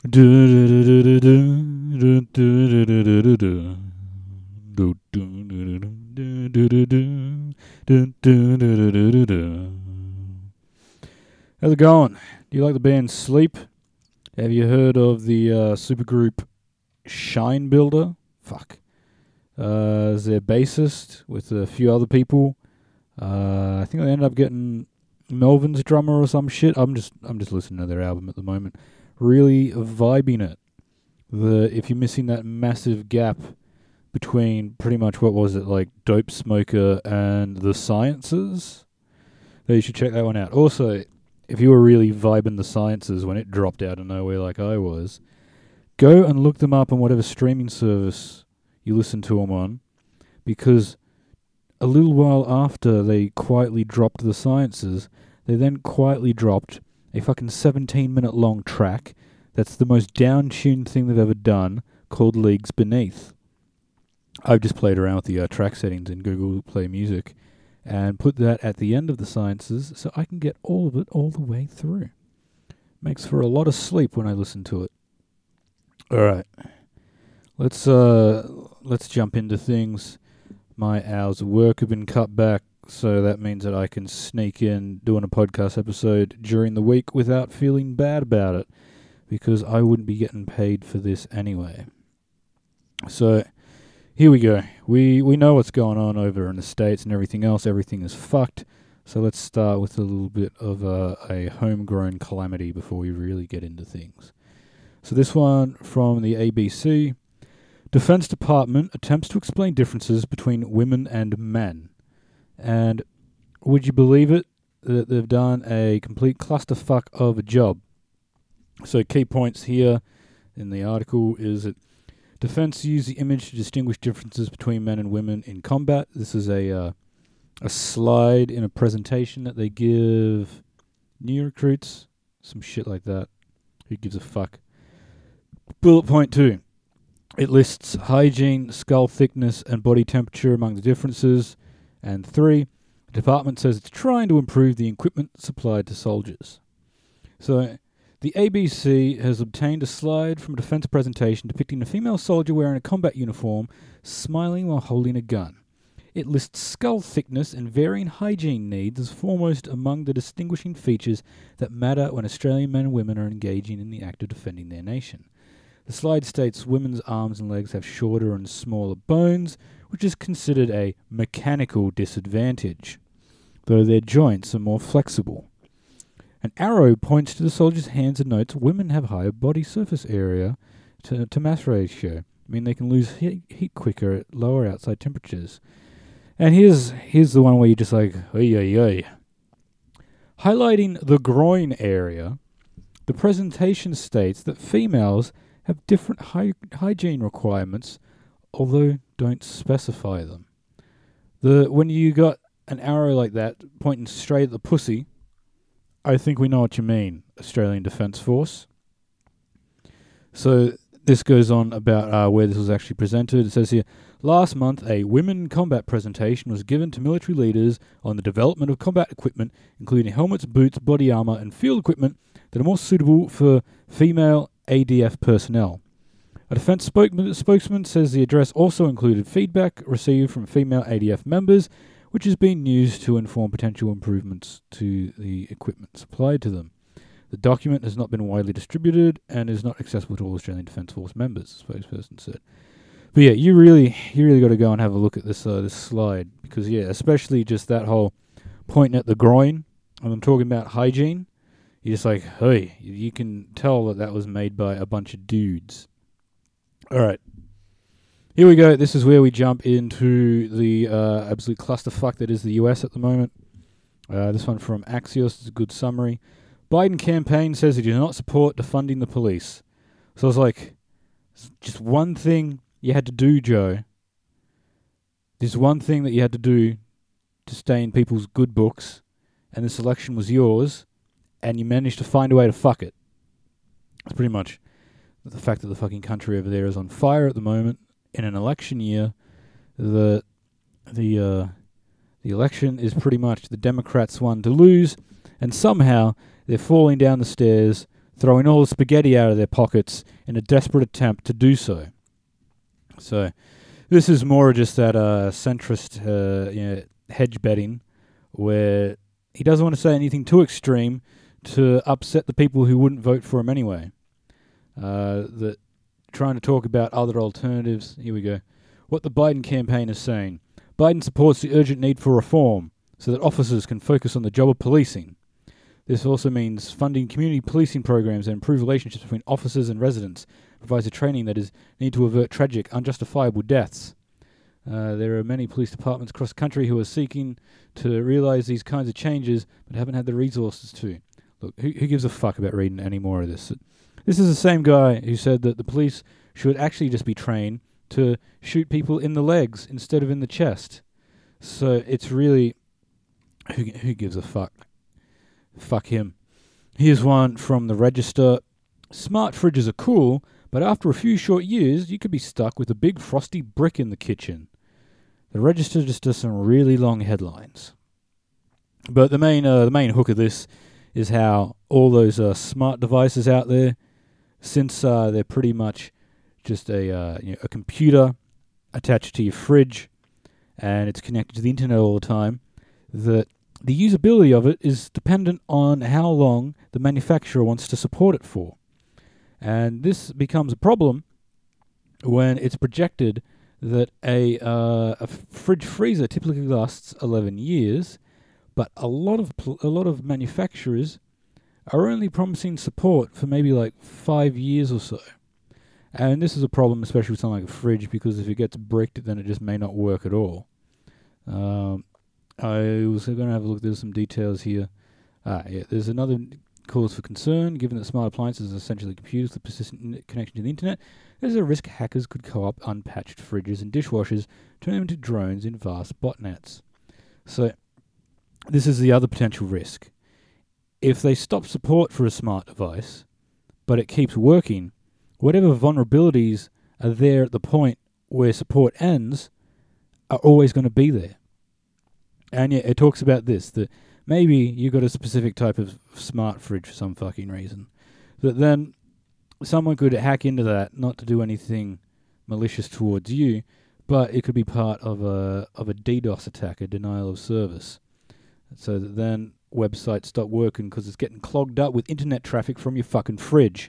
How's it going? Do you like the band Sleep? Have you heard of the supergroup Shine Builder? Fuck. As their bassist with a few other people. I think they ended up getting Melvin's drummer or some shit. I'm just listening to their album at the moment. Really vibing it. If you're missing that massive gap between pretty much what was it, like Dope Smoker and The Sciences, then you should check that one out. Also, if you were really vibing The Sciences when it dropped out of nowhere like I was, go and look them up on whatever streaming service you listen to them on, because a little while after they quietly dropped The Sciences, they then quietly dropped a fucking 17-minute long track that's the most down-tuned thing they've ever done, called Leagues Beneath. I've just played around with the track settings in Google Play Music and put that at the end of The Sciences so I can get all of it all the way through. Makes for a lot of sleep when I listen to it. Alright. Let's jump into things. My hours of work have been cut back, so that means that I can sneak in doing a podcast episode during the week without feeling bad about it, because I wouldn't be getting paid for this anyway. So, here we go. We know what's going on over in the States and everything else. Everything is fucked. So let's start with a little bit of a homegrown calamity before we really get into things. So this one from the ABC. Defense Department attempts to explain differences between women and men. And would you believe it, that they've done a complete clusterfuck of a job. So key points here in the article is that defense used the image to distinguish differences between men and women in combat. This is a slide in a presentation that they give new recruits, some shit like that. Who gives a fuck? Bullet point 2. It lists hygiene, skull thickness, and body temperature among the differences. And 3, the department says it's trying to improve the equipment supplied to soldiers. So, the ABC has obtained a slide from a defense presentation depicting a female soldier wearing a combat uniform, smiling while holding a gun. It lists skull thickness and varying hygiene needs as foremost among the distinguishing features that matter when Australian men and women are engaging in the act of defending their nation. The slide states women's arms and legs have shorter and smaller bones, which is considered a mechanical disadvantage, though their joints are more flexible. An arrow points to the soldier's hands and notes women have higher body surface area to mass ratio. I mean, they can lose heat quicker at lower outside temperatures. And here's the one where you're just like, oy, oy, oy. Highlighting the groin area, the presentation states that females have different hygiene requirements, although don't specify them. When you got an arrow like that pointing straight at the pussy, I think we know what you mean, Australian Defence Force. So this goes on about where this was actually presented. It says here, last month a women in combat presentation was given to military leaders on the development of combat equipment, including helmets, boots, body armour and field equipment that are more suitable for female ADF personnel. A defence spokesman says the address also included feedback received from female ADF members, which has been used to inform potential improvements to the equipment supplied to them. The document has not been widely distributed and is not accessible to all Australian Defence Force members, the spokesperson said. But yeah, you really got to go and have a look at this slide, because yeah, especially just that whole pointing at the groin, and I'm talking about hygiene. You're just like, hey, you can tell that was made by a bunch of dudes. All right. Here we go. This is where we jump into the absolute clusterfuck that is the US at the moment. This one from Axios is a good summary. Biden campaign says he does not support defunding the police. So I was like, just one thing you had to do, Joe. There's one thing that you had to do to stay in people's good books, and this election was yours, and you managed to find a way to fuck it. It's pretty much the fact that the fucking country over there is on fire at the moment. In an election year, the election is pretty much the Democrats' one to lose, and somehow they're falling down the stairs throwing all the spaghetti out of their pockets in a desperate attempt to do so. So this is more just that centrist hedge betting, where he doesn't want to say anything too extreme to upset the people who wouldn't vote for him anyway. That trying to talk about other alternatives. Here we go. What the Biden campaign is saying. Biden supports the urgent need for reform so that officers can focus on the job of policing. This also means funding community policing programs and improve relationships between officers and residents. Provides a training that is needed to avert tragic, unjustifiable deaths. There are many police departments across the country who are seeking to realise these kinds of changes but haven't had the resources to. Look, who gives a fuck about reading any more of this? This is the same guy who said that the police should actually just be trained to shoot people in the legs instead of in the chest. So it's really... Who gives a fuck? Fuck him. Here's one from the Register. Smart fridges are cool, but after a few short years, you could be stuck with a big frosty brick in the kitchen. The Register just does some really long headlines. But the main hook of this is how all those smart devices out there, since they're pretty much just a computer attached to your fridge, and it's connected to the internet all the time, that the usability of it is dependent on how long the manufacturer wants to support it for. And this becomes a problem when it's projected that a fridge freezer typically lasts 11 years, but a lot of manufacturers are only promising support for maybe like 5 years or so. And this is a problem, especially with something like a fridge, because if it gets bricked, then it just may not work at all. I was going to have a look. There's some details here. There's another cause for concern. Given that smart appliances are essentially computers with persistent connection to the internet, there's a risk hackers could co-opt unpatched fridges and dishwashers, turn them into drones in vast botnets. So this is the other potential risk. If they stop support for a smart device, but it keeps working, whatever vulnerabilities are there at the point where support ends are always going to be there. And yeah, it talks about this, that maybe you got a specific type of smart fridge for some fucking reason, that then someone could hack into that, not to do anything malicious towards you, but it could be part of a DDoS attack, a denial of service. So that then websites stop working because it's getting clogged up with internet traffic from your fucking fridge.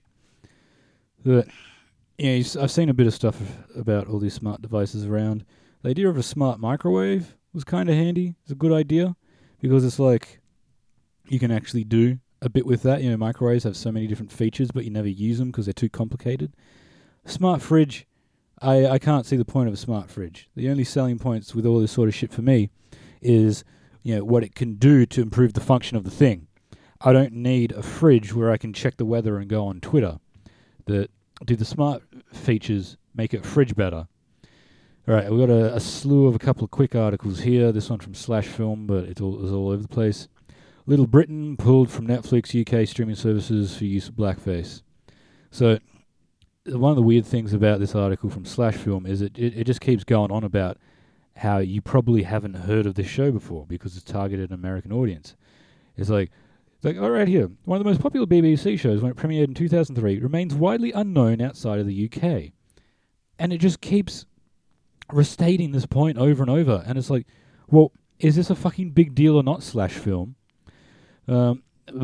That, I've seen a bit of stuff about all these smart devices around. The idea of a smart microwave was kind of handy. It's a good idea because it's like you can actually do a bit with that. Microwaves have so many different features, but you never use them because they're too complicated. Smart fridge, I can't see the point of a smart fridge. The only selling points with all this sort of shit for me is what it can do to improve the function of the thing. I don't need a fridge where I can check the weather and go on Twitter. Do the smart features make it fridge better? All right, we've got a slew of a couple of quick articles here. This one from Slash Film, but it's all over the place. Little Britain pulled from Netflix UK streaming services for use of blackface. So one of the weird things about this article from Slash Film is it just keeps going on about how you probably haven't heard of this show before because it's targeted an American audience. It's like, all right here, one of the most popular BBC shows when it premiered in 2003 remains widely unknown outside of the UK. And it just keeps restating this point over and over, and it's like, well, is this a fucking big deal or not, Slash Film? But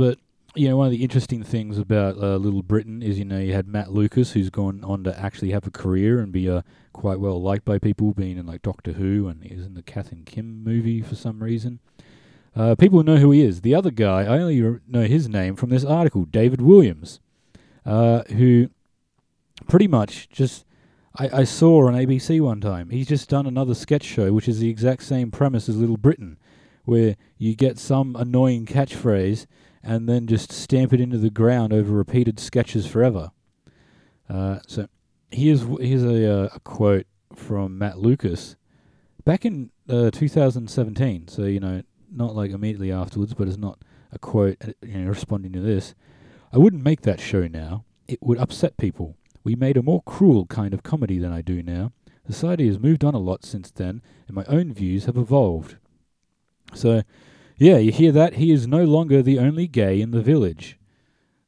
one of the interesting things about Little Britain is, you had Matt Lucas, who's gone on to actually have a career and be quite well liked by people, being in like Doctor Who, and he was in the Kath and Kim movie for some reason. People know who he is. The other guy, I only know his name from this article, David Williams, who pretty much just... I saw on ABC one time, he's just done another sketch show, which is the exact same premise as Little Britain, where you get some annoying catchphrase and then just stamp it into the ground over repeated sketches forever. So here's a quote from Matt Lucas back in 2017. So, not like immediately afterwards, but it's not a quote responding to this. I wouldn't make that show now. It would upset people. We made a more cruel kind of comedy than I do now. Society has moved on a lot since then, and my own views have evolved. So, yeah, you hear that? He is no longer the only gay in the village.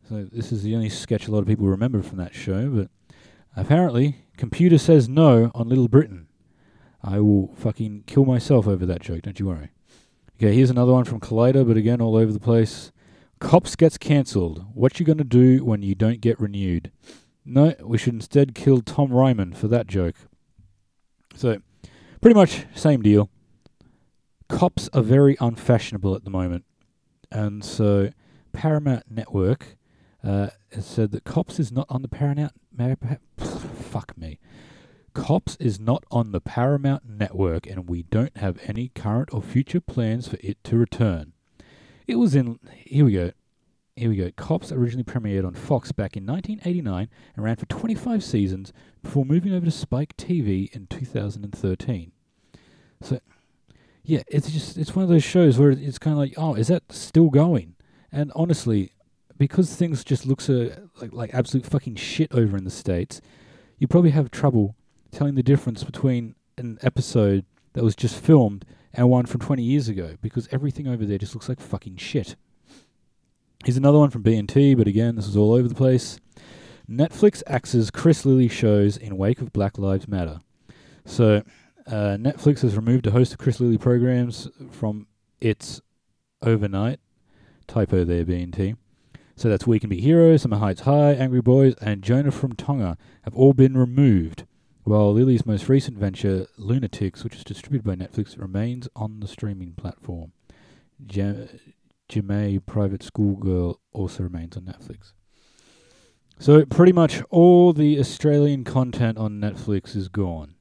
So this is the only sketch a lot of people remember from that show, but apparently, computer says no on Little Britain. I will fucking kill myself over that joke, don't you worry. Okay, here's another one from Collider, but again, all over the place. Cops gets cancelled. What you gonna do when you don't get renewed? No, we should instead kill Tom Ryman for that joke. So, pretty much same deal. Cops are very unfashionable at the moment. And so, Paramount Network has said that Cops is not on the Paramount... Fuck me. Cops is not on the Paramount Network, and we don't have any current or future plans for it to return. It was in... Here we go. Cops originally premiered on Fox back in 1989 and ran for 25 seasons before moving over to Spike TV in 2013. So, yeah, it's one of those shows where it's kind of like, oh, is that still going? And honestly, because things just look so like absolute fucking shit over in the States, you probably have trouble telling the difference between an episode that was just filmed and one from 20 years ago, because everything over there just looks like fucking shit. Here's another one from BNT, but again, this is all over the place. Netflix axes Chris Lilly shows in wake of Black Lives Matter. So, Netflix has removed a host of Chris Lilly programs from its overnight. Typo there, BNT. So that's We Can Be Heroes, Summer Heights High, Angry Boys, and Jonah from Tonga have all been removed, while Lilly's most recent venture, Lunatics, which is distributed by Netflix, remains on the streaming platform. Jemay Private School Girl also remains on Netflix. So pretty much all the Australian content on Netflix is gone.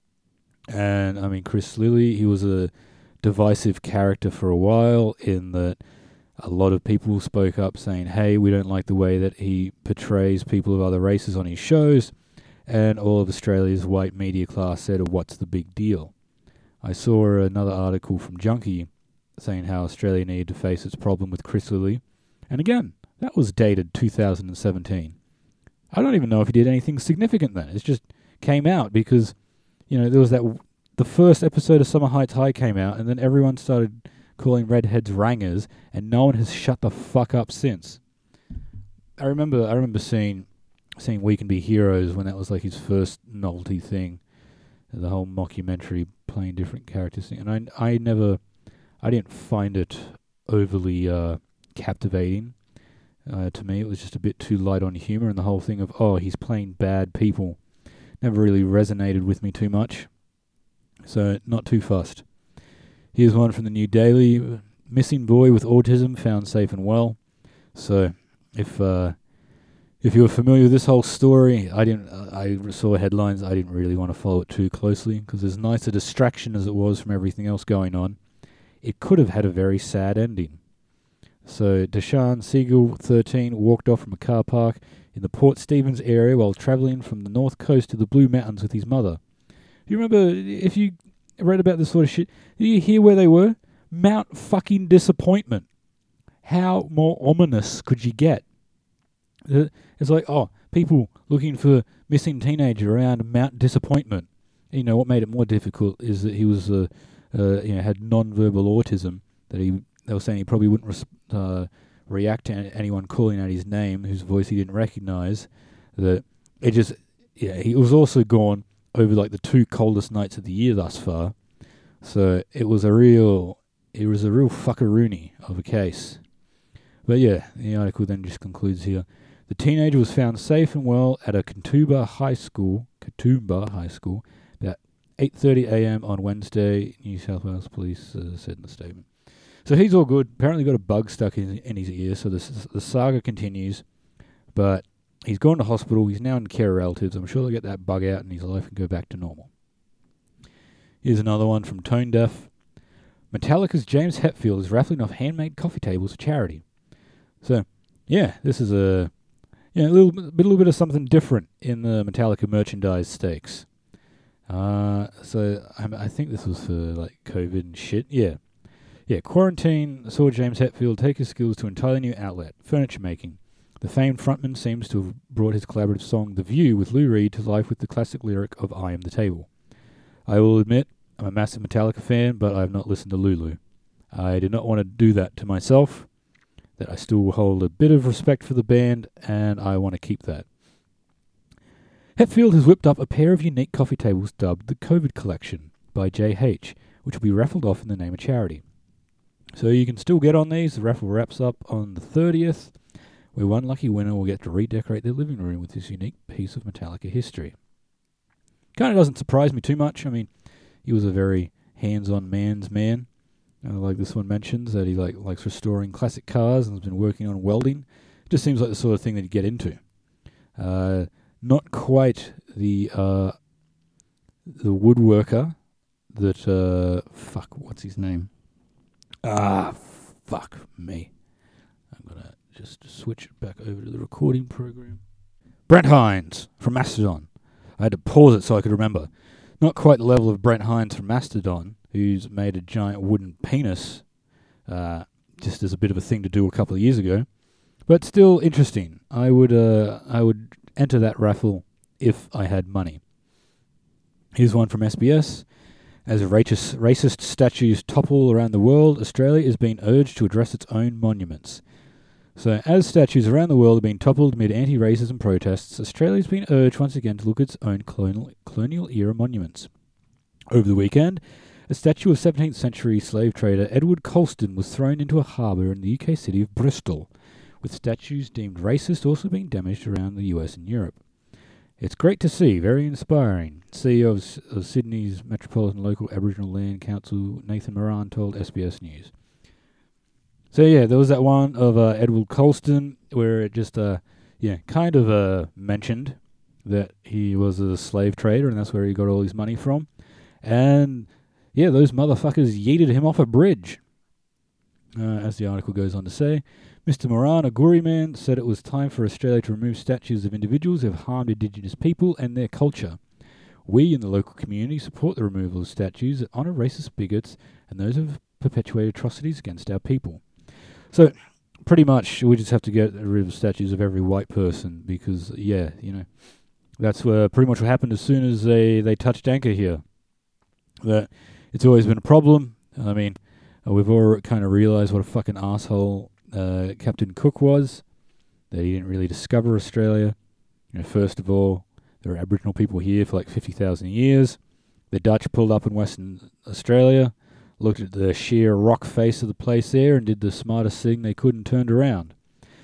And I mean, Chris Lilly, he was a divisive character for a while in that a lot of people spoke up saying, hey, we don't like the way that he portrays people of other races on his shows. And all of Australia's white media class said, what's the big deal? I saw another article from Junkie saying how Australia needed to face its problem with Chris Lilly. And again, that was dated 2017. I don't even know if he did anything significant then. It just came out because, there was the first episode of Summer Heights High came out, and then everyone started calling redheads rangers, and no one has shut the fuck up since. I remember seeing We Can Be Heroes when that was like his first novelty thing, the whole mockumentary playing different characters thing. And I didn't find it overly captivating. To me, it was just a bit too light on humor, and the whole thing of, he's playing bad people never really resonated with me too much. So, not too fussed. Here's one from the New Daily. Missing boy with autism found safe and well. So, if you were familiar with this whole story, I saw headlines. I didn't really want to follow it too closely, because as nice a distraction as it was from everything else going on, it could have had a very sad ending. So, Deshaun Siegel, 13, walked off from a car park in the Port Stephens area while travelling from the north coast to the Blue Mountains with his mother. Do you remember, if you read about this sort of shit, did you hear where they were? Mount fucking Disappointment. How more ominous could you get? It's like, people looking for missing teenager around Mount Disappointment. What made it more difficult is that he was had non-verbal autism, that they were saying he probably wouldn't react to anyone calling out his name whose voice he didn't recognize. That it just, he was also gone over like the 2 coldest nights of the year thus far. So it was a real fuckaroonie of a case. But yeah, the article then just concludes here. The teenager was found safe and well at a Katoomba High School, about 8:30 a.m. on Wednesday, New South Wales Police said in the statement. So he's all good. Apparently got a bug stuck in his ear, so the saga continues. But he's gone to hospital. He's now in care of relatives. I'm sure they'll get that bug out in his life and go back to normal. Here's another one from Tone Deaf. Metallica's James Hetfield is raffling off handmade coffee tables for charity. So, yeah, this is a little bit of something different in the Metallica merchandise stakes. So I think this was for like COVID and shit. Yeah. Quarantine saw James Hetfield take his skills to an entirely new outlet, furniture making. The famed frontman seems to have brought his collaborative song The View with Lou Reed to life with the classic lyric of I Am the Table. I will admit, I'm a massive Metallica fan, but I have not listened to Lulu. I did not want to do that to myself. that I still hold a bit of respect for the band, and I want to keep that. Hetfield has whipped up a pair of unique coffee tables dubbed the COVID Collection by JH, which will be raffled off in the name of charity. So you can still get on these. The raffle wraps up on the 30th, where one lucky winner will get to redecorate their living room with this unique piece of Metallica history. Kind of doesn't surprise me too much. I mean, he was a very hands-on man's man. Like this one mentions, that he likes restoring classic cars and has been working on welding. It just seems like the sort of thing that he'd get into. Not quite the woodworker that... what's his name? Fuck me. I'm going to just switch it back over to the recording program. Brent Hinds from Mastodon. I had to pause it so I could remember. Not quite the level of Brent Hinds from Mastodon, who's made a giant wooden penis just as a bit of a thing to do a couple of years ago. But still interesting. I would enter that raffle if I had money. Here's one from SBS. As racist statues topple around the world, Australia is being urged to address its own monuments. So, as statues around the world are being toppled amid anti-racism protests, Australia is being urged once again to look at its own colonial-era monuments. Over the weekend, a statue of 17th century slave trader Edward Colston was thrown into a harbour in the UK city of Bristol, with statues deemed racist also being damaged around the US and Europe. It's great to see, very inspiring. CEO of Sydney's Metropolitan Local Aboriginal Land Council, Nathan Moran, told SBS News. So yeah, there was that one of Edward Colston where it just mentioned that he was a slave trader and that's where he got all his money from. And yeah, those motherfuckers yeeted him off a bridge. As the article goes on to say, Mr. Moran, a Guri man, said it was time for Australia to remove statues of individuals who have harmed Indigenous people and their culture. We in the local community support the removal of statues that honour racist bigots and those who have perpetuated atrocities against our people. So, pretty much, we just have to get rid of statues of every white person because, that's pretty much what happened as soon as they touched anchor here. That it's always been a problem. I mean, we've all kind of realised what a fucking asshole Captain Cook was, that he didn't really discover Australia. First of all, there were Aboriginal people here for like 50,000 years. The Dutch pulled up in Western Australia, looked at the sheer rock face of the place there and did the smartest thing they could and turned around.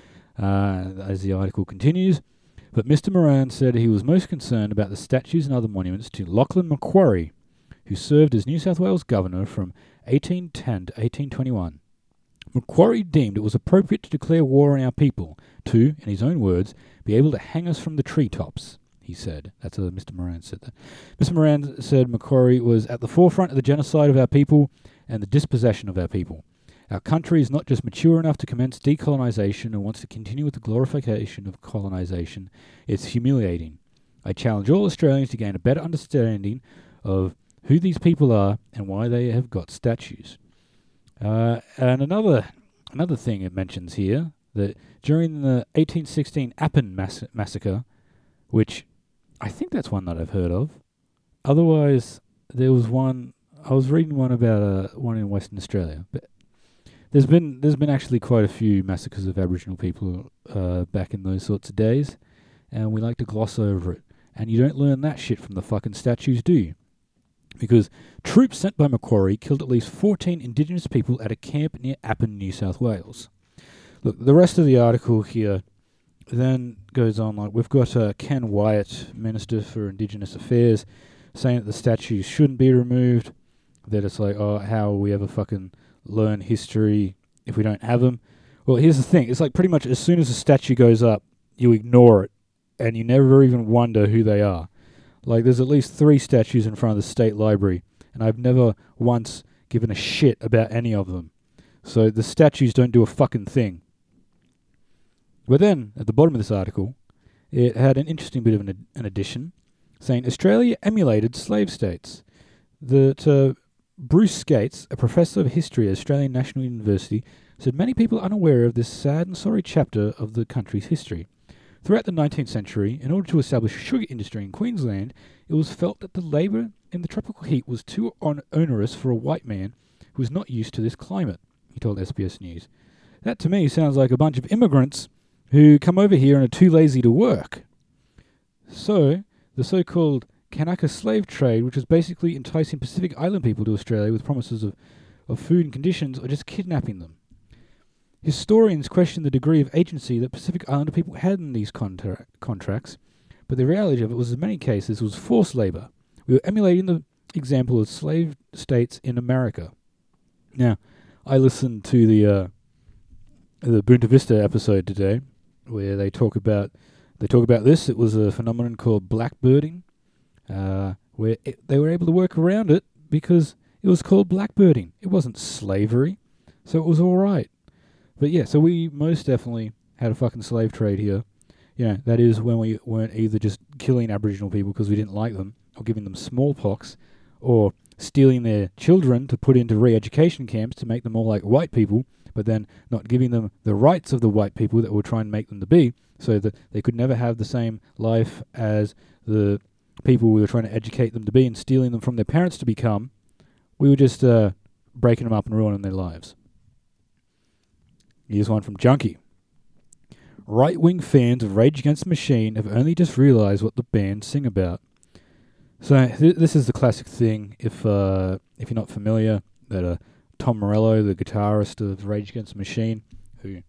As the article continues, but Mr. Moran said he was most concerned about the statues and other monuments to Lachlan Macquarie, who served as New South Wales Governor from 1810 to 1821. Macquarie deemed it was appropriate to declare war on our people, to, in his own words, be able to hang us from the treetops, he said. That's Mr. Moran said that. Mr. Moran said Macquarie was at the forefront of the genocide of our people and the dispossession of our people. Our country is not just mature enough to commence decolonisation and wants to continue with the glorification of colonisation. It's humiliating. I challenge all Australians to gain a better understanding of who these people are and why they have got statues. And another thing it mentions here, that during the 1816 Appin massacre, which I think that's one that I've heard of. Otherwise, there was one, I was reading one about one in Western Australia, but there's been actually quite a few massacres of Aboriginal people back in those sorts of days, and we like to gloss over it. And you don't learn that shit from the fucking statues, do you? Because troops sent by Macquarie killed at least 14 Indigenous people at a camp near Appin, New South Wales. Look, the rest of the article here then goes on like, we've got Ken Wyatt, Minister for Indigenous Affairs, saying that the statues shouldn't be removed, that it's like, oh, how will we ever fucking learn history if we don't have them? Well, here's the thing. It's like pretty much as soon as a statue goes up, you ignore it, and you never even wonder who they are. Like, there's at least 3 statues in front of the State Library, and I've never once given a shit about any of them. So the statues don't do a fucking thing. But then, at the bottom of this article, it had an interesting bit of an addition, saying Australia emulated slave states. That Bruce Skates, a professor of history at Australian National University, said many people are unaware of this sad and sorry chapter of the country's history. Throughout the 19th century, in order to establish a sugar industry in Queensland, it was felt that the labour in the tropical heat was too onerous for a white man who was not used to this climate, he told SBS News. That to me sounds like a bunch of immigrants who come over here and are too lazy to work. So, the so-called Kanaka slave trade, which was basically enticing Pacific Island people to Australia with promises of food and conditions, or just kidnapping them. Historians question the degree of agency that Pacific Islander people had in these contracts, but the reality of it was in many cases was forced labour. We were emulating the example of slave states in America. Now, I listened to the Bunta Vista episode today, where they talk about this. It was a phenomenon called blackbirding, where they were able to work around it because it was called blackbirding. It wasn't slavery, so it was all right. But yeah, so we most definitely had a fucking slave trade here. That is when we weren't either just killing Aboriginal people because we didn't like them, or giving them smallpox, or stealing their children to put into re-education camps to make them more like white people, but then not giving them the rights of the white people that we're trying to make them to be, so that they could never have the same life as the people we were trying to educate them to be, and stealing them from their parents to become. We were just breaking them up and ruining their lives. Here's one from Junkie. Right-wing fans of Rage Against the Machine have only just realised what the band sing about. So this is the classic thing. If you're not familiar, that Tom Morello, the guitarist of Rage Against the Machine, who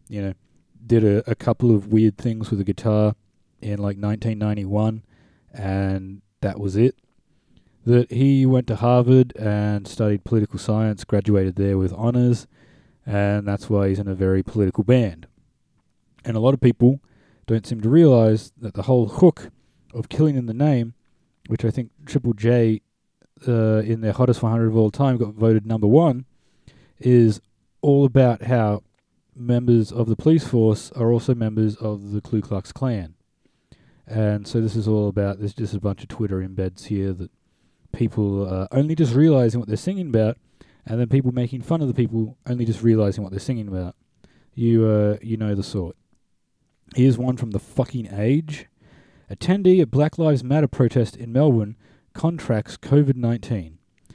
did a couple of weird things with the guitar in like 1991, and that was it. That he went to Harvard and studied political science, graduated there with honours, and that's why he's in a very political band. And a lot of people don't seem to realise that the whole hook of Killing in the Name, which I think Triple J in their Hottest 100 of all time got voted number 1, is all about how members of the police force are also members of the Ku Klux Klan. And so this is all about, there's just a bunch of Twitter embeds here that people are only just realising what they're singing about, and then people making fun of the people only just realising what they're singing about. You know the sort. Here's one from The Fucking Age. Attendee at Black Lives Matter protest in Melbourne contracts COVID-19.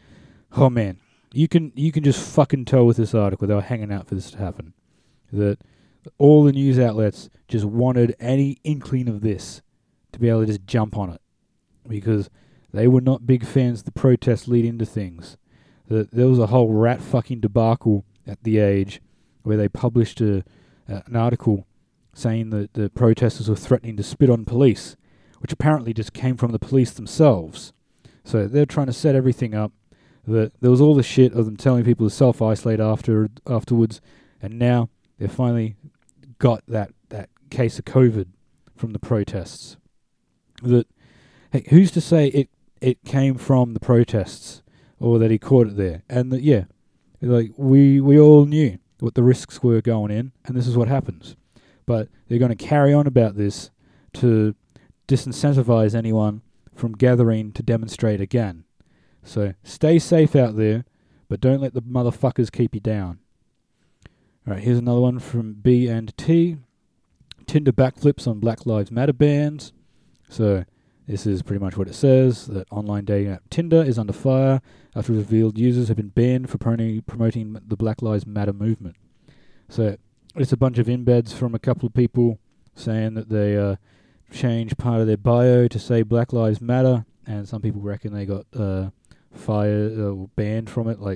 Oh man, you can just fucking tell with this article they were hanging out for this to happen. That all the news outlets just wanted any inkling of this to be able to just jump on it, because they were not big fans of the protests leading to things. That there was a whole rat fucking debacle at The Age where they published an article saying that the protesters were threatening to spit on police, which apparently just came from the police themselves. So they're trying to set everything up. That there was all the shit of them telling people to self-isolate afterwards, and now they've finally got that case of COVID from the protests. That, hey, who's to say it came from the protests, or that he caught it there? And that, yeah, like we all knew what the risks were going in, and this is what happens. But they're going to carry on about this to disincentivize anyone from gathering to demonstrate again. So stay safe out there, but don't let the motherfuckers keep you down. Alright, here's another one from B and T. Tinder backflips on Black Lives Matter bans. So this is pretty much what it says, that online dating app Tinder is under fire after revealed users have been banned for promoting the Black Lives Matter movement. So it's a bunch of embeds from a couple of people saying that they changed part of their bio to say Black Lives Matter, and some people reckon they got fired or banned from it like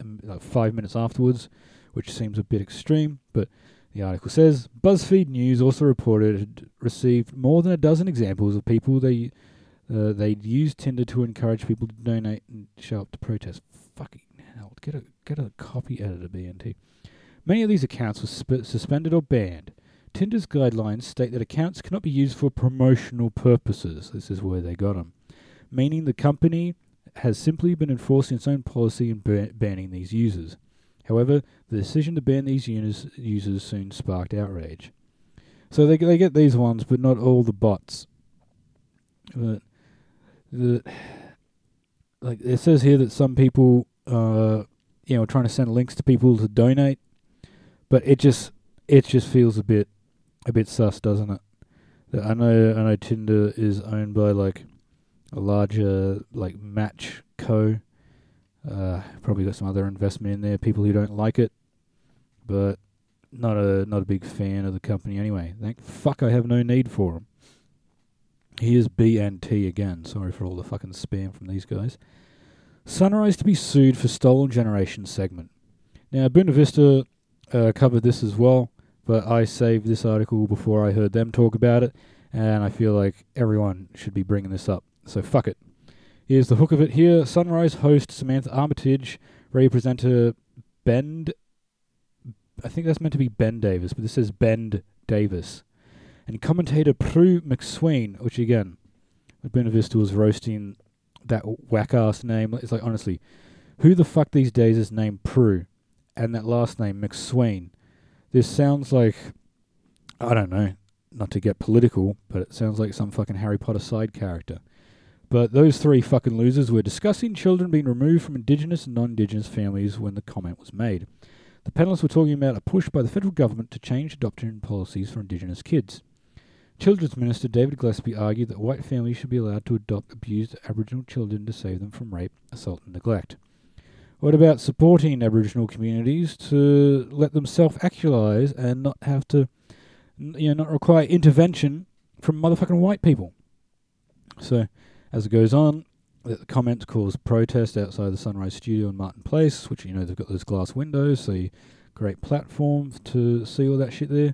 5 minutes afterwards, which seems a bit extreme. But the article says BuzzFeed News also reported it had received more than a dozen examples of people they'd used Tinder to encourage people to donate and show up to protest. Fucking hell! Get a copy editor, BNT. Many of these accounts were suspended or banned. Tinder's guidelines state that accounts cannot be used for promotional purposes. This is where they got them. Meaning the company has simply been enforcing its own policy in banning these users. However, the decision to ban these users soon sparked outrage. So they get these ones, but not all the bots. Like it says here that some people trying to send links to people to donate, but it just feels a bit sus, doesn't it? I know Tinder is owned by like a larger like Match Co. Probably got some other investment in there, people who don't like it. But not a big fan of the company anyway. Thank fuck I have no need for them. Here's B&T again. Sorry for all the fucking spam from these guys. Sunrise to be sued for stolen generation segment. Now, Buena Vista covered this as well, but I saved this article before I heard them talk about it, and I feel like everyone should be bringing this up. So fuck it. Here's the hook of it here. Sunrise host Samantha Armitage, radio presenter Ben... I think that's meant to be Ben Davis, but this says Ben Davis. And commentator Prue McSween, which again, Buena Vista was roasting that whack-ass name. It's like, honestly, who the fuck these days is named Prue? And that last name, McSween. This sounds like, I don't know, not to get political, but it sounds like some fucking Harry Potter side character. But those three fucking losers were discussing children being removed from Indigenous and non-Indigenous families when the comment was made. The panelists were talking about a push by the federal government to change adoption policies for Indigenous kids. Children's Minister David Gillespie argued that white families should be allowed to adopt abused Aboriginal children to save them from rape, assault and neglect. What about supporting Aboriginal communities to let them self-actualise and not have to, not require intervention from motherfucking white people? So, as it goes on, the comments caused protest outside the Sunrise Studio in Martin Place, which, they've got those glass windows, so great platform to see all that shit there.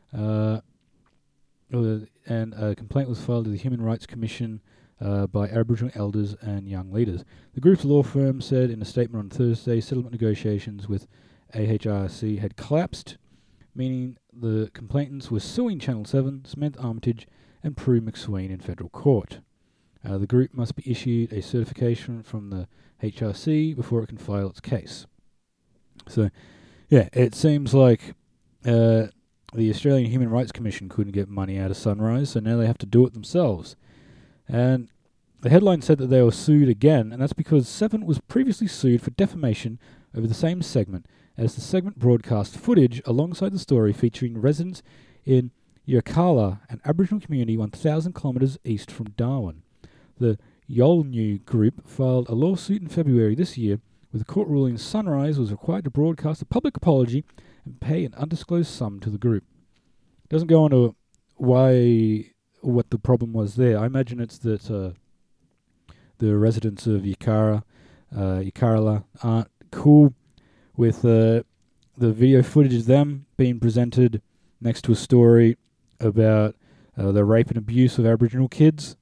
And a complaint was filed to the Human Rights Commission by Aboriginal elders and young leaders. The group's law firm said in a statement on Thursday settlement negotiations with AHRC had collapsed, meaning the complainants were suing Channel 7, Samantha Armitage, and Prue McSween in federal court. The group must be issued a certification from the HRC before it can file its case. So, yeah, it seems like the Australian Human Rights Commission couldn't get money out of Sunrise, so now they have to do it themselves. And the headline said that they were sued again, and that's because Seven was previously sued for defamation over the same segment, as the segment broadcast footage alongside the story featuring residents in Yirrkala, an Aboriginal community 1,000 kilometres east from Darwin. The Yolngu group filed a lawsuit in February this year, with the court ruling Sunrise was required to broadcast a public apology and pay an undisclosed sum to the group. It doesn't go on to what the problem was there. I imagine it's that the residents of Yirrkala aren't cool with the video footage of them being presented next to a story about the rape and abuse of Aboriginal kids.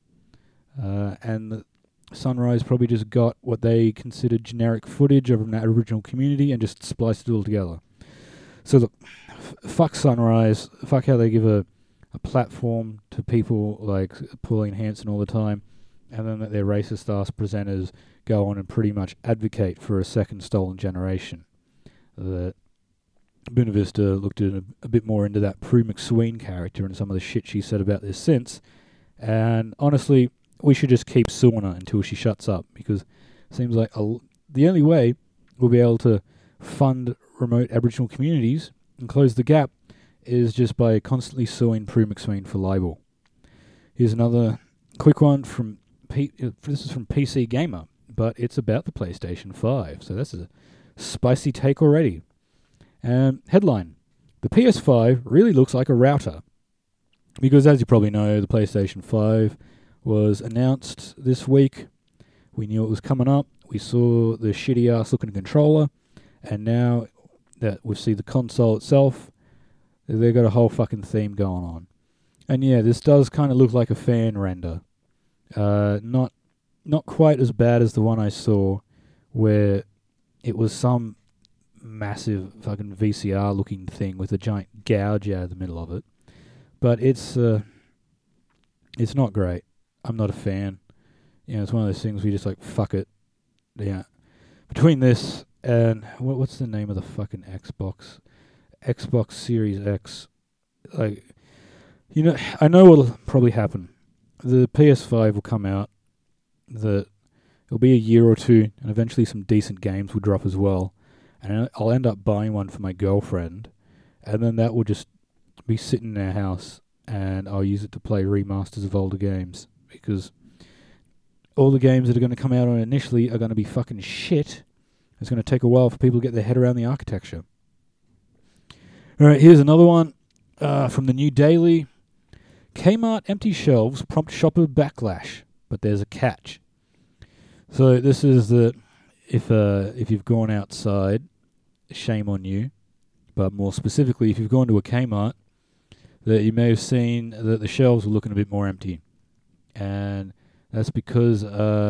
And the Sunrise probably just got what they considered generic footage of an Aboriginal community and just spliced it all together. So look, fuck Sunrise, fuck how they give a platform to people like Pauline Hanson all the time, and then that their racist-ass presenters go on and pretty much advocate for a second stolen generation. That Buena Vista looked at a bit more into that Prue McSween character and some of the shit she said about this since, and honestly, we should just keep suing her until she shuts up, because it seems like the only way we'll be able to fund remote Aboriginal communities and close the gap is just by constantly suing Prue McSween for libel. Here's another quick one from this is from PC Gamer, but it's about the PlayStation 5, so that's a spicy take already. Headline: the PS5 really looks like a router, because as you probably know, the PlayStation 5 was announced this week. We knew it was coming up. We saw the shitty ass looking controller, and now that we see the console itself, they've got a whole fucking theme going on. And yeah, this does kind of look like a fan render. Not quite as bad as the one I saw, where it was some massive fucking VCR looking thing with a giant gouge out of the middle of it. But it's not great. I'm not a fan. It's one of those things where you just like, fuck it. Yeah. Between this and what's the name of the fucking Xbox? Xbox Series X. Like, I know what'll probably happen. The PS5 will come out. It'll be a year or two, and eventually some decent games will drop as well. And I'll end up buying one for my girlfriend, and then that will just be sitting in our house, and I'll use it to play remasters of older games, because all the games that are going to come out on it initially are going to be fucking shit. It's going to take a while for people to get their head around the architecture. All right, here's another one from the New Daily. Kmart empty shelves prompt shopper backlash, but there's a catch. So this is that if you've gone outside, shame on you. But more specifically, if you've gone to a Kmart, that you may have seen that the shelves were looking a bit more empty, and that's because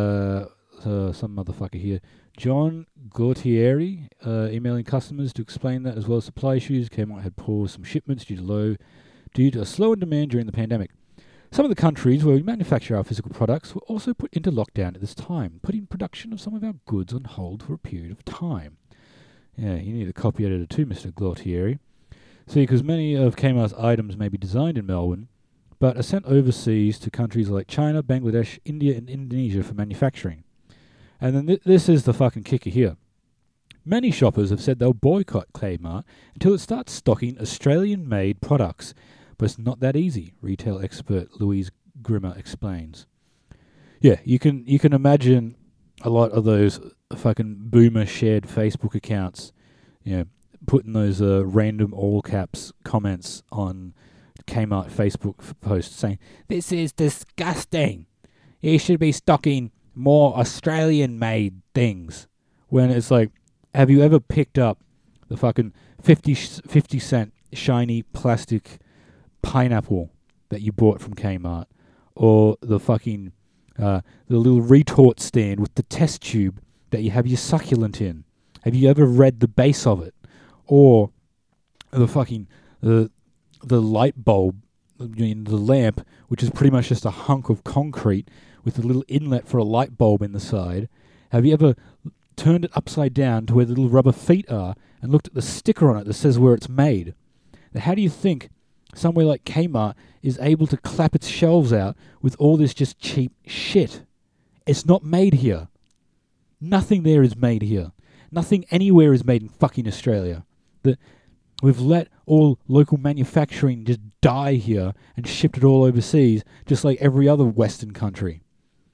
some motherfucker here, John Gautieri, emailing customers to explain that as well as supply issues. Kmart had paused some shipments due to a slow in demand during the pandemic. Some of the countries where we manufacture our physical products were also put into lockdown at this time, putting production of some of our goods on hold for a period of time. Yeah, you need a copy editor too, Mr. Gautieri. See, because many of Kmart's items may be designed in Melbourne, but are sent overseas to countries like China, Bangladesh, India, and Indonesia for manufacturing. And then this is the fucking kicker here. Many shoppers have said they'll boycott Kmart until it starts stocking Australian-made products, but it's not that easy, retail expert Louise Grimmer explains. Yeah, you can imagine a lot of those fucking boomer shared Facebook accounts, putting those random all caps comments on Kmart Facebook posts saying, "This is disgusting. You should be stocking more Australian-made things." When it's like, have you ever picked up the fucking 50 cent shiny plastic pineapple that you bought from Kmart? Or the fucking, the little retort stand with the test tube that you have your succulent in? Have you ever read the base of it? Or the fucking, the light bulb, the lamp, which is pretty much just a hunk of concrete with a little inlet for a light bulb in the side. Have you ever turned it upside down to where the little rubber feet are and looked at the sticker on it that says where it's made? Now, how do you think somewhere like Kmart is able to clap its shelves out with all this just cheap shit? It's not made here. Nothing there is made here. Nothing anywhere is made in fucking Australia. We've let all local manufacturing just die here and shipped it all overseas, just like every other Western country.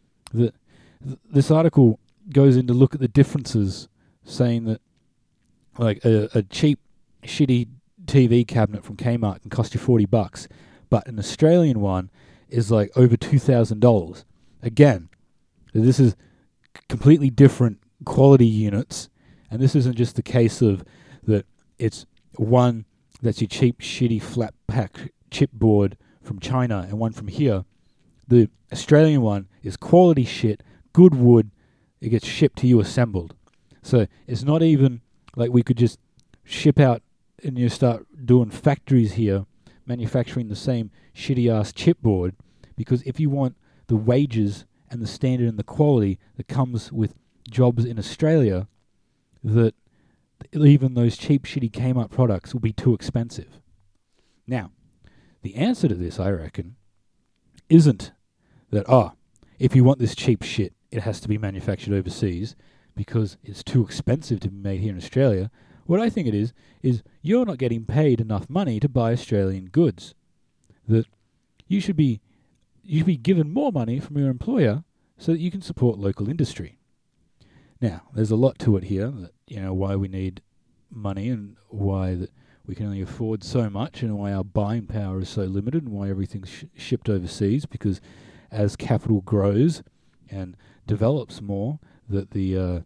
This article goes in to look at the differences, saying that like a cheap, shitty TV cabinet from Kmart can cost you $40, but an Australian one is like over $2,000. Again, this is completely different quality units, and this isn't just the case of that it's one that's your cheap, shitty, flat pack chipboard from China and one from here. The Australian one is quality shit, good wood. It gets shipped to you assembled. So it's not even like we could just ship out and you start doing factories here manufacturing the same shitty-ass chipboard, because if you want the wages and the standard and the quality that comes with jobs in Australia, that even those cheap, shitty Kmart products will be too expensive. Now, the answer to this, I reckon, isn't that, if you want this cheap shit, it has to be manufactured overseas because it's too expensive to be made here in Australia. What I think it is you're not getting paid enough money to buy Australian goods. That you should be given more money from your employer so that you can support local industry. Now, there's a lot to it here, that why we need money and why that we can only afford so much and why our buying power is so limited and why everything's shipped overseas, because as capital grows and develops more, that the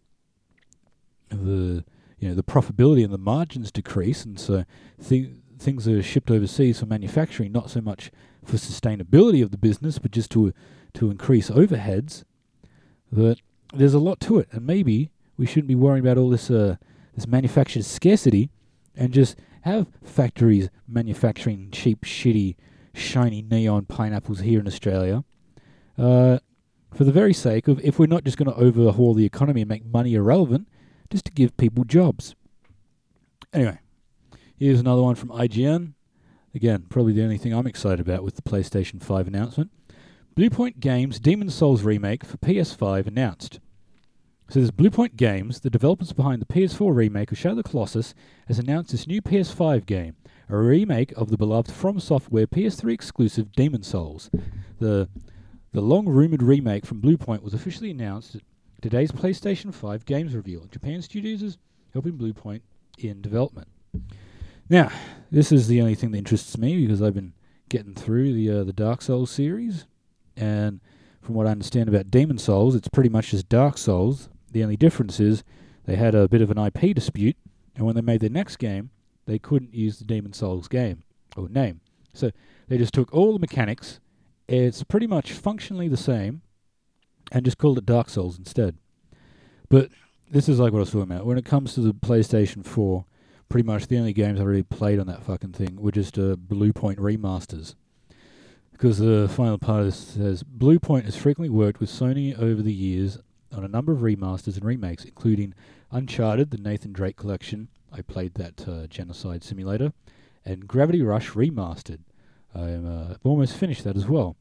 profitability and the margins decrease, and so things are shipped overseas for manufacturing, not so much for sustainability of the business, but just to increase overheads. That there's a lot to it, and maybe we shouldn't be worrying about all this manufactured scarcity, and just have factories manufacturing cheap, shitty, shiny neon pineapples here in Australia, for the very sake of, if we're not just going to overhaul the economy and make money irrelevant, just to give people jobs. Anyway, here's another one from IGN. Again, probably the only thing I'm excited about with the PlayStation 5 announcement. Bluepoint Games' Demon's Souls remake for PS5 announced. So there's Bluepoint Games, the developers behind the PS4 remake of Shadow of the Colossus, has announced this new PS5 game, a remake of the beloved From Software PS3 exclusive Demon's Souls. The long-rumoured remake from Bluepoint was officially announced at today's PlayStation 5 games reveal. Japan Studios is helping Bluepoint in development. Now, this is the only thing that interests me because I've been getting through the Dark Souls series, and from what I understand about Demon Souls, it's pretty much just Dark Souls. The only difference is they had a bit of an IP dispute, and when they made their next game, they couldn't use the Demon Souls game or name. So they just took all the mechanics. It's pretty much functionally the same, and just called it Dark Souls instead. But this is like what I was talking about. When it comes to the PlayStation 4, pretty much the only games I really played on that fucking thing were just Blue Point remasters. Because the final part of this says, Blue Point has frequently worked with Sony over the years on a number of remasters and remakes, including Uncharted, the Nathan Drake collection. I played that Genocide Simulator. And Gravity Rush Remastered. I've almost finished that as well.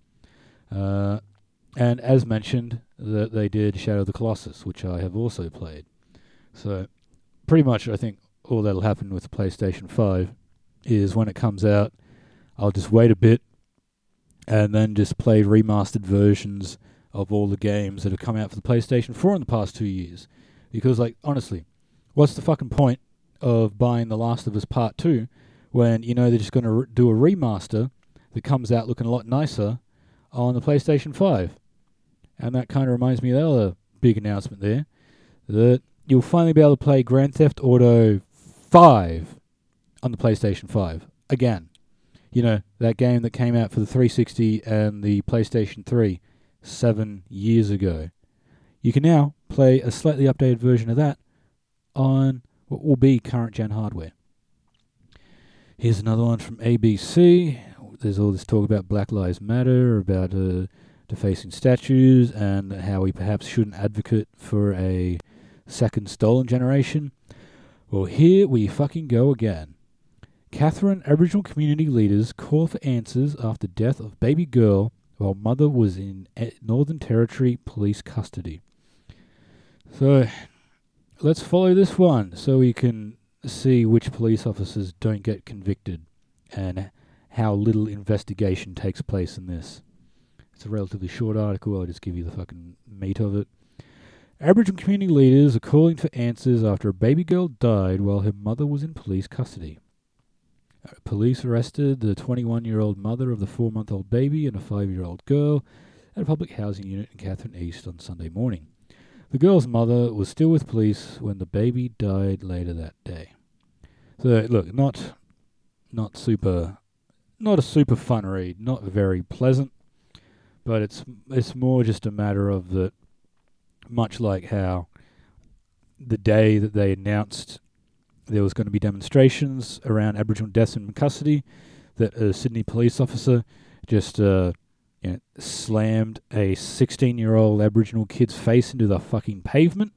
And as mentioned, that they did Shadow of the Colossus, which I have also played. So, pretty much I think all that'll happen with the PlayStation 5 is when it comes out, I'll just wait a bit and then just play remastered versions of all the games that have come out for the PlayStation 4 in the past 2 years. Because, like, honestly, what's the fucking point of buying The Last of Us Part 2 when you know they're just going to do a remaster that comes out looking a lot nicer on the PlayStation 5? And that kind of reminds me of the other big announcement there, that you'll finally be able to play Grand Theft Auto 5 on the PlayStation 5 again. You know, that game that came out for the 360 and the PlayStation 3 7 years ago. You can now play a slightly updated version of that on what will be current gen hardware. Here's another one from ABC. There's all this talk about Black Lives Matter, about defacing statues, and how we perhaps shouldn't advocate for a second stolen generation. Well, here we fucking go again. Catherine Aboriginal community leaders call for answers after death of baby girl while mother was in Northern Territory police custody. So, let's follow this one so we can see which police officers don't get convicted and how little investigation takes place in this. It's a relatively short article. I'll just give you the fucking meat of it. Aboriginal community leaders are calling for answers after a baby girl died while her mother was in police custody. Police arrested the 21-year-old mother of the 4-month-old baby and a 5-year-old girl at a public housing unit in Catherine East on Sunday morning. The girl's mother was still with police when the baby died later that day. So, look, not a super fun read, not very pleasant, but it's more just a matter of that, much like how the day that they announced there was going to be demonstrations around Aboriginal deaths in custody, that a Sydney police officer just slammed a 16-year-old Aboriginal kid's face into the fucking pavement.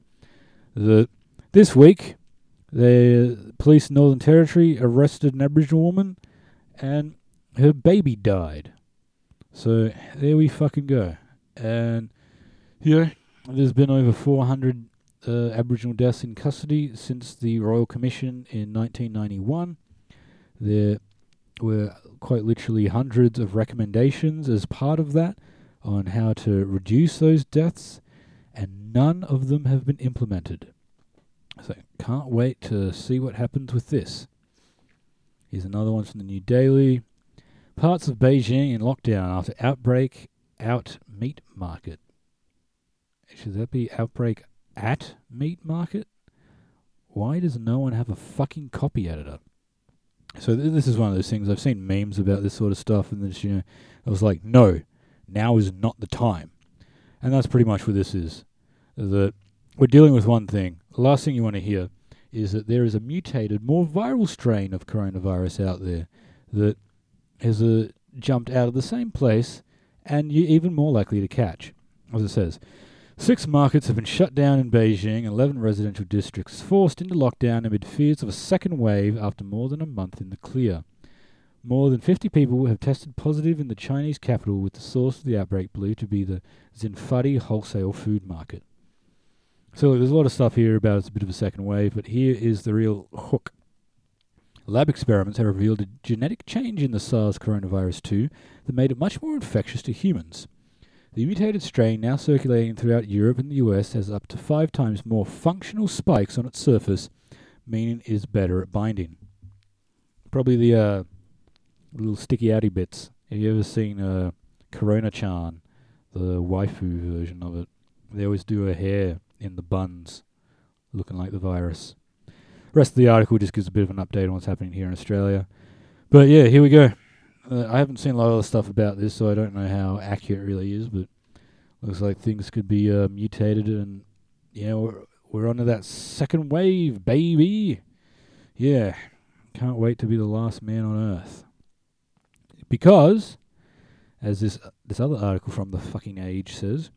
This week, the police in Northern Territory arrested an Aboriginal woman and her baby died. So there we fucking go. And there's been over 400 Aboriginal deaths in custody since the Royal Commission in 1991. There were quite literally hundreds of recommendations as part of that on how to reduce those deaths, and none of them have been implemented. So can't wait to see what happens with this. Here's another one from the New Daily. Parts of Beijing in lockdown after outbreak out meat market. Should that be outbreak at meat market? Why does no one have a fucking copy editor? So this is one of those things. I've seen memes about this sort of stuff, and then I was like, no, now is not the time. And that's pretty much what this is. That we're dealing with one thing. The last thing you want to hear is that there is a mutated, more viral strain of coronavirus out there that has jumped out of the same place, and you're even more likely to catch. As it says, 6 markets have been shut down in Beijing and 11 residential districts forced into lockdown amid fears of a second wave after more than a month in the clear. More than 50 people have tested positive in the Chinese capital, with the source of the outbreak believed to be the Zinfadi wholesale food market. So there's a lot of stuff here about it's a bit of a second wave, but here is the real hook. Lab experiments have revealed a genetic change in the SARS coronavirus 2 that made it much more infectious to humans. The mutated strain, now circulating throughout Europe and the US, has up to 5 times more functional spikes on its surface, meaning it is better at binding. Probably the little sticky outy bits. Have you ever seen Corona-chan, the waifu version of it? They always do her hair in the buns, looking like the virus. Rest of the article just gives a bit of an update on what's happening here in Australia. But yeah, here we go. I haven't seen a lot of other stuff about this, so I don't know how accurate it really is, but looks like things could be mutated, and we're onto that second wave, baby. Yeah, can't wait to be the last man on Earth. Because, as this other article from the fucking Age says,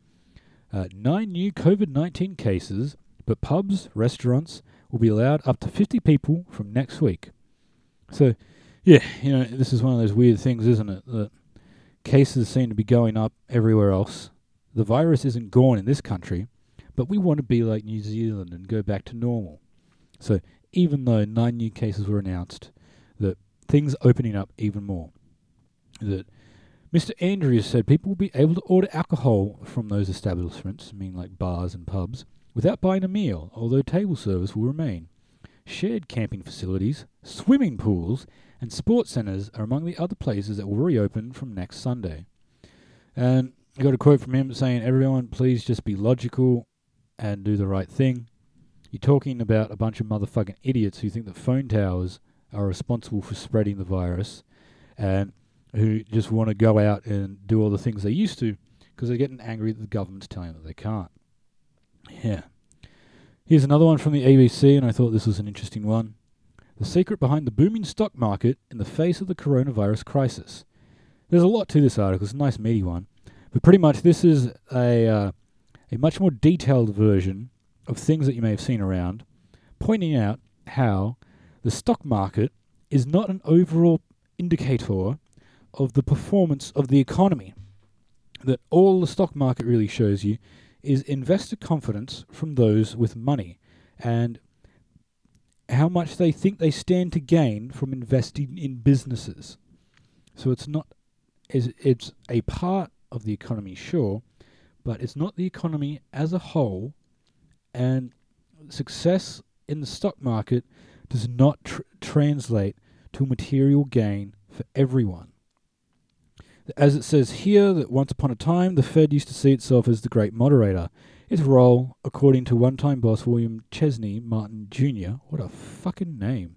9 new COVID-19 cases, but pubs, restaurants will be allowed up to 50 people from next week. So, yeah, this is one of those weird things, isn't it? That cases seem to be going up everywhere else. The virus isn't gone in this country, but we want to be like New Zealand and go back to normal. So, even though 9 new cases were announced, that things are opening up even more. That Mr. Andrews said people will be able to order alcohol from those establishments, meaning like bars and pubs, without buying a meal, although table service will remain. Shared camping facilities, swimming pools, and sports centres are among the other places that will reopen from next Sunday. And I got a quote from him saying, "Everyone, please just be logical and do the right thing. You're talking about a bunch of motherfucking idiots who think that phone towers are responsible for spreading the virus and who just want to go out and do all the things they used to because they're getting angry that the government's telling them that they can't." Yeah. Here's another one from the ABC, and I thought this was an interesting one. The secret behind the booming stock market in the face of the coronavirus crisis. There's a lot to this article. It's a nice meaty one. But pretty much this is a much more detailed version of things that you may have seen around, pointing out how the stock market is not an overall indicator of the performance of the economy. That all the stock market really shows you is investor confidence from those with money and how much they think they stand to gain from investing in businesses. So it's a part of the economy, sure, but it's not the economy as a whole, and success in the stock market does not translate to material gain for everyone. As it says here, that once upon a time, the Fed used to see itself as the great moderator. Its role, according to one-time boss William Chesney Martin Jr., what a fucking name.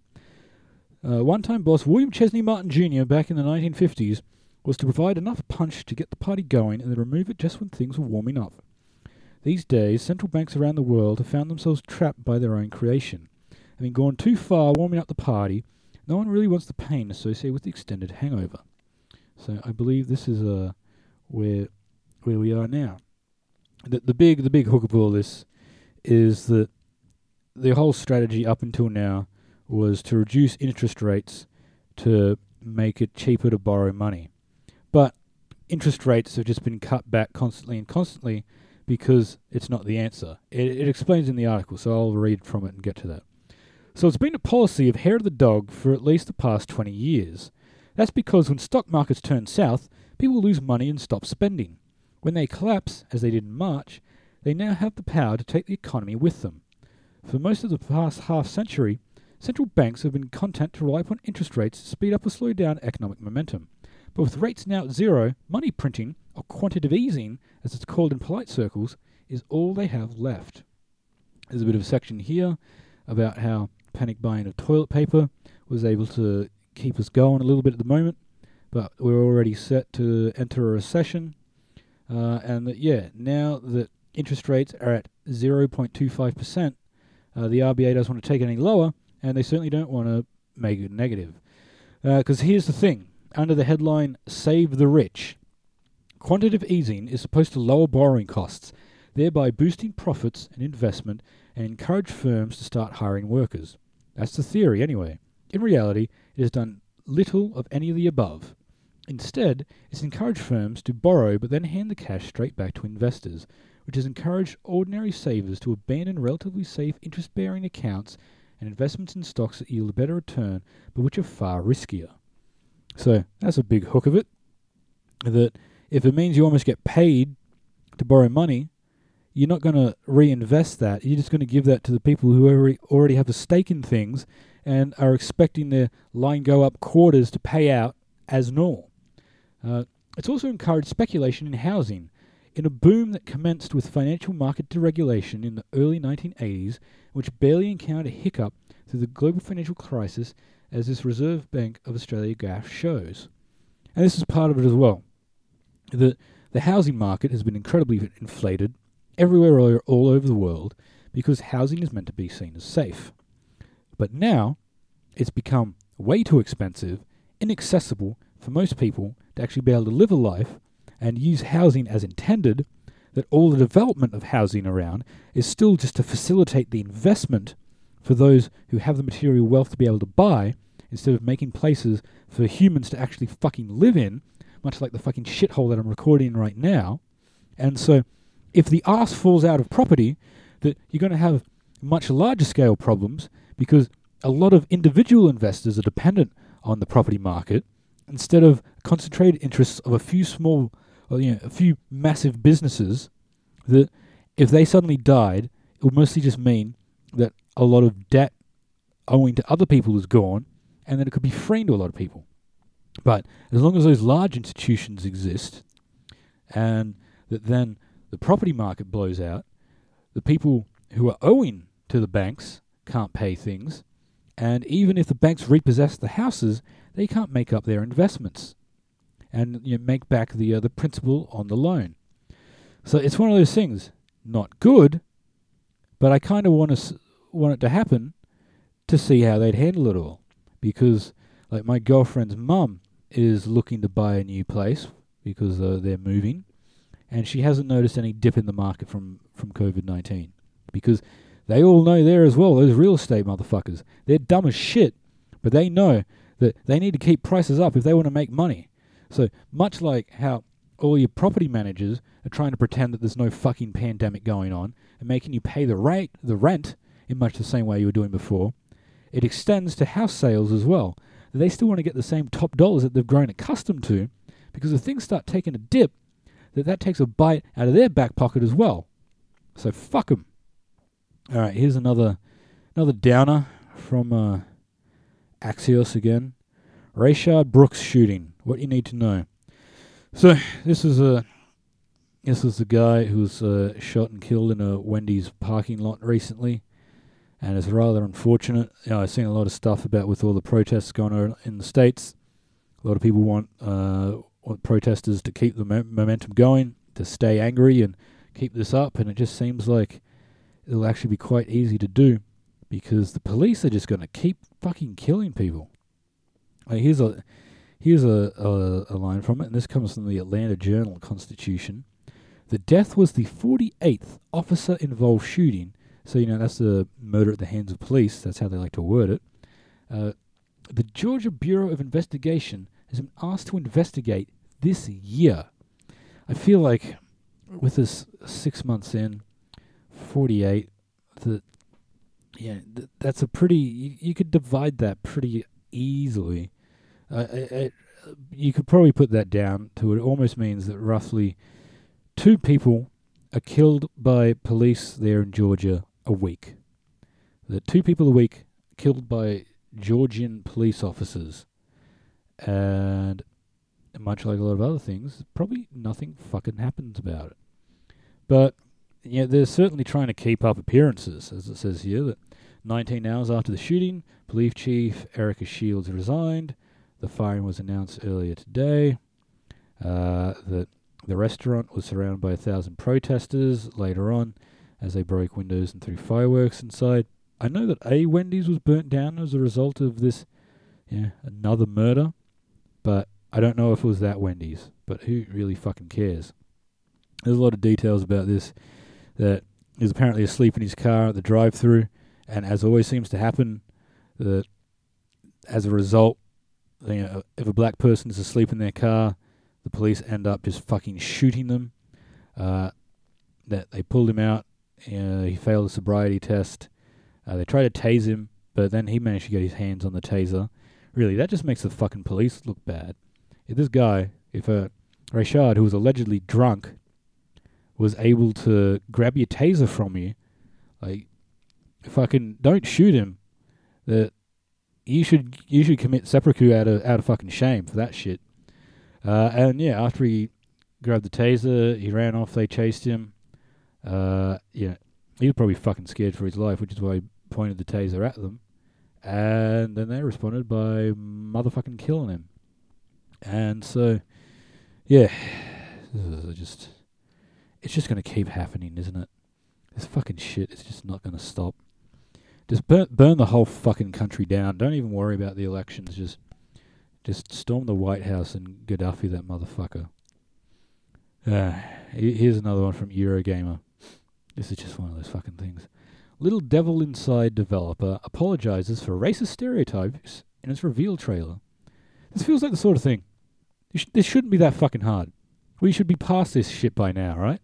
One-time boss William Chesney Martin Jr. back in the 1950s was to provide enough punch to get the party going and then remove it just when things were warming up. These days, central banks around the world have found themselves trapped by their own creation. Having gone too far warming up the party, no one really wants the pain associated with the extended hangover. So I believe this is where we are now. The big hook of all this is that the whole strategy up until now was to reduce interest rates to make it cheaper to borrow money. But interest rates have just been cut back constantly because it's not the answer. It explains in the article, so I'll read from it and get to that. So it's been a policy of hair of the dog for at least the past 20 years. That's because when stock markets turn south, people lose money and stop spending. When they collapse, as they did in March, they now have the power to take the economy with them. For most of the past half-century, central banks have been content to rely upon interest rates to speed up or slow down economic momentum. But with rates now at zero, money printing, or quantitative easing, as it's called in polite circles, is all they have left. There's a bit of a section here about how panic buying of toilet paper was able to keep us going a little bit at the moment, but we're already set to enter a recession. And that, now that interest rates are at 0.25%, the RBA doesn't want to take it any lower, and they certainly don't want to make it negative. Because here's the thing. Under the headline, Save the Rich, quantitative easing is supposed to lower borrowing costs, thereby boosting profits and investment and encourage firms to start hiring workers. That's the theory anyway. In reality, it has done little of any of the above. Instead, it's encouraged firms to borrow but then hand the cash straight back to investors, which has encouraged ordinary savers to abandon relatively safe interest-bearing accounts and investments in stocks that yield a better return but which are far riskier. So that's a big hook of it, that if it means you almost get paid to borrow money, you're not going to reinvest that. You're just going to give that to the people who already have a stake in things, and are expecting their line go up quarters to pay out as normal. It's also encouraged speculation in housing. In a boom that commenced with financial market deregulation in the early 1980s, which barely encountered a hiccup through the global financial crisis, as this Reserve Bank of Australia graph shows. And this is part of it as well. The housing market has been incredibly inflated everywhere all over the world because housing is meant to be seen as safe. But now, it's become way too expensive, inaccessible for most people to actually be able to live a life and use housing as intended, that all the development of housing around is still just to facilitate the investment for those who have the material wealth to be able to buy, instead of making places for humans to actually fucking live in, much like the fucking shithole that I'm recording in right now. And so, if the arse falls out of property, that you're going to have much larger scale problems, because a lot of individual investors are dependent on the property market, instead of concentrated interests of a few small, a few massive businesses, that if they suddenly died, it would mostly just mean that a lot of debt owing to other people is gone, and then it could be freeing to a lot of people. But as long as those large institutions exist, and that then the property market blows out, the people who are owing to the banks can't pay things, and even if the banks repossess the houses, they can't make up their investments and make back the principal on the loan. So it's one of those things, not good, but I kind of want it to happen to see how they'd handle it all. Because, like, my girlfriend's mum is looking to buy a new place because they're moving, and she hasn't noticed any dip in the market from COVID-19. Because they all know there as well, those real estate motherfuckers, they're dumb as shit, but they know that they need to keep prices up if they want to make money. So, much like how all your property managers are trying to pretend that there's no fucking pandemic going on and making you pay the rent in much the same way you were doing before, it extends to house sales as well. They still want to get the same top dollars that they've grown accustomed to, because if things start taking a dip, that takes a bite out of their back pocket as well. So fuck them. All right, here's another downer from Axios again. Rayshard Brooks shooting. What you need to know. So this is the guy who was shot and killed in a Wendy's parking lot recently, and it's rather unfortunate. I've seen a lot of stuff about with all the protests going on in the States. A lot of people want protesters to keep the momentum going, to stay angry and keep this up, and it just seems like it'll actually be quite easy to do, because the police are just going to keep fucking killing people. Here's a line from it, and this comes from the Atlanta Journal-Constitution. The death was the 48th officer-involved shooting. So, that's the murder at the hands of police. That's how they like to word it. The Georgia Bureau of Investigation has been asked to investigate this year. I feel like with this 6 months in, 48, that's a pretty... You could divide that pretty easily. You could probably put that down to, it almost means that roughly 2 people are killed by police there in Georgia a week. The 2 people a week killed by Georgian police officers. And much like a lot of other things, probably nothing fucking happens about it. But they're certainly trying to keep up appearances, as it says here, that 19 hours after the shooting, Police Chief Erica Shields resigned. The firing was announced earlier today. That the restaurant was surrounded by 1,000 protesters later on as they broke windows and threw fireworks inside. I know that a Wendy's was burnt down as a result of this, another murder, but I don't know if it was that Wendy's. But who really fucking cares? There's a lot of details about this. That he was apparently asleep in his car at the drive-thru, and as always seems to happen, that as a result, if a black person is asleep in their car, the police end up just fucking shooting them. That they pulled him out. He failed a sobriety test. They tried to tase him, but then he managed to get his hands on the taser. Really, that just makes the fucking police look bad. If this guy, Rayshard, who was allegedly drunk, was able to grab your taser from you, like, fucking don't shoot him. That you should commit seppuku out of fucking shame for that shit. And yeah, after he grabbed the taser, he ran off. They chased him. Yeah, he was probably fucking scared for his life, which is why he pointed the taser at them. And then they responded by motherfucking killing him. And so, yeah, it's just going to keep happening, isn't it? This fucking shit is just not going to stop. Just burn the whole fucking country down. Don't even worry about the elections. Just storm the White House and Gaddafi that motherfucker. Here's another one from Eurogamer. This is just one of those fucking things. Little Devil Inside developer apologizes for racist stereotypes in its reveal trailer. This feels like the sort of thing. This shouldn't be that fucking hard. We should be past this shit by now, right?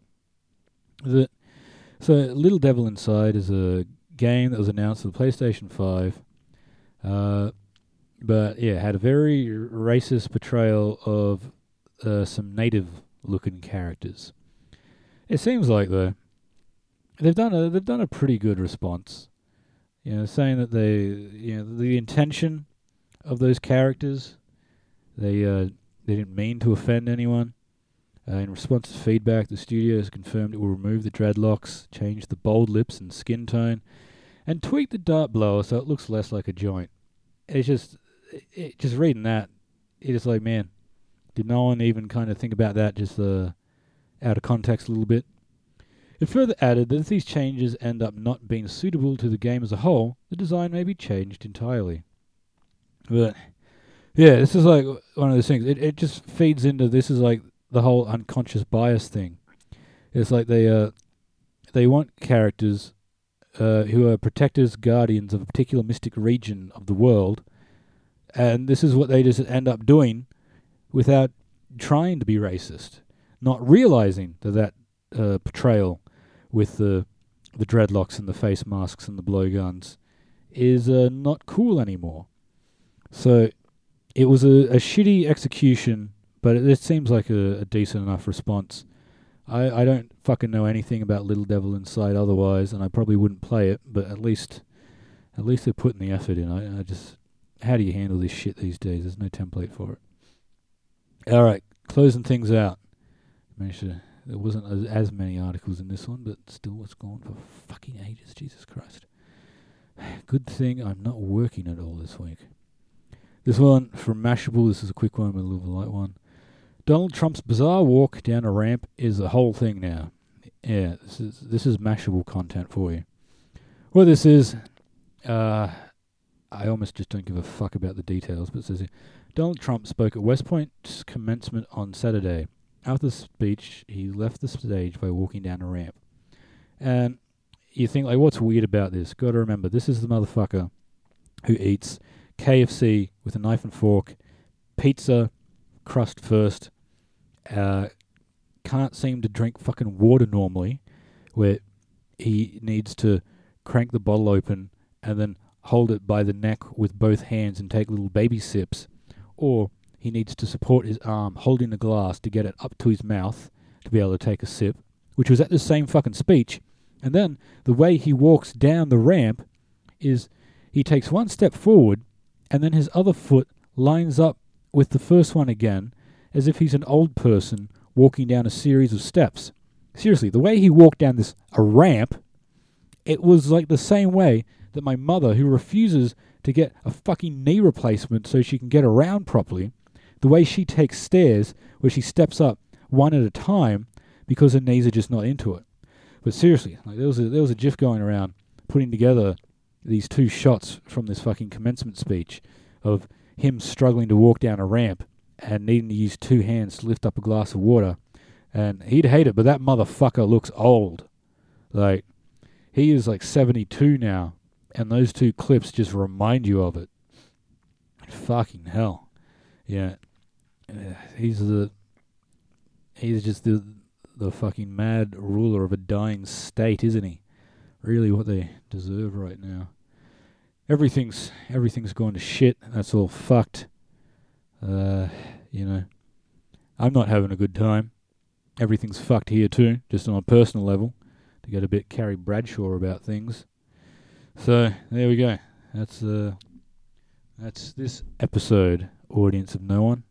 So Little Devil Inside is a game that was announced for the PlayStation 5. But yeah, had a very racist portrayal of some native-looking characters. It seems like though they've done a pretty good response. You know, saying that the intention of those characters, they didn't mean to offend anyone. In response to feedback, the studio has confirmed it will remove the dreadlocks, change the bold lips and skin tone, and tweak the dart blower so it looks less like a joint. It's just reading that, it's just like, man, did no one even kind of think about that just out of context a little bit? It further added that if these changes end up not being suitable to the game as a whole, the design may be changed entirely. But yeah, this is like one of those things. It just feeds into this is like the whole unconscious bias thing. It's like they want characters who are protectors, guardians of a particular mystic region of the world, and this is what they just end up doing without trying to be racist, not realizing that portrayal with the dreadlocks and the face masks and the blowguns is not cool anymore. So it was a shitty execution, but it seems like a decent enough response. I don't fucking know anything about Little Devil Inside otherwise, and I probably wouldn't play it, but at least they're putting the effort in. I just, how do you handle this shit these days? There's no template for it. Alright, closing things out. There wasn't as many articles in this one, but still it's gone for fucking ages, Jesus Christ. Good thing I'm not working at all this week. This one from Mashable, this is a quick one, but a little light one. Donald Trump's bizarre walk down a ramp is a whole thing now. Yeah, this is Mashable content for you. What this is, I almost just don't give a fuck about the details, but it says here, Donald Trump spoke at West Point's commencement on Saturday. After the speech, he left the stage by walking down a ramp. And you think, like, what's weird about this? Got to remember, this is the motherfucker who eats KFC with a knife and fork, pizza crust first, can't seem to drink fucking water normally, where he needs to crank the bottle open and then hold it by the neck with both hands and take little baby sips, or he needs to support his arm holding the glass to get it up to his mouth to be able to take a sip, which was at the same fucking speech. And then the way he walks down the ramp is he takes one step forward and then his other foot lines up with the first one again, as if he's an old person walking down a series of steps. Seriously, the way he walked down a ramp, it was like the same way that my mother, who refuses to get a fucking knee replacement so she can get around properly, the way she takes stairs where she steps up one at a time because her knees are just not into it. But seriously, like there was a gif going around putting together these two shots from this fucking commencement speech of him struggling to walk down a ramp and needing to use two hands to lift up a glass of water. And he'd hate it, but that motherfucker looks old. Like, he is like 72 now, and those two clips just remind you of it. Fucking hell. Yeah. He's just the fucking mad ruler of a dying state, isn't he? Really what they deserve right now. Everything's gone to shit. That's all fucked. You know, I'm not having a good time. Everything's fucked here too, just on a personal level, to get a bit Carrie Bradshaw about things. So there we go. That's That's this episode, audience of no one.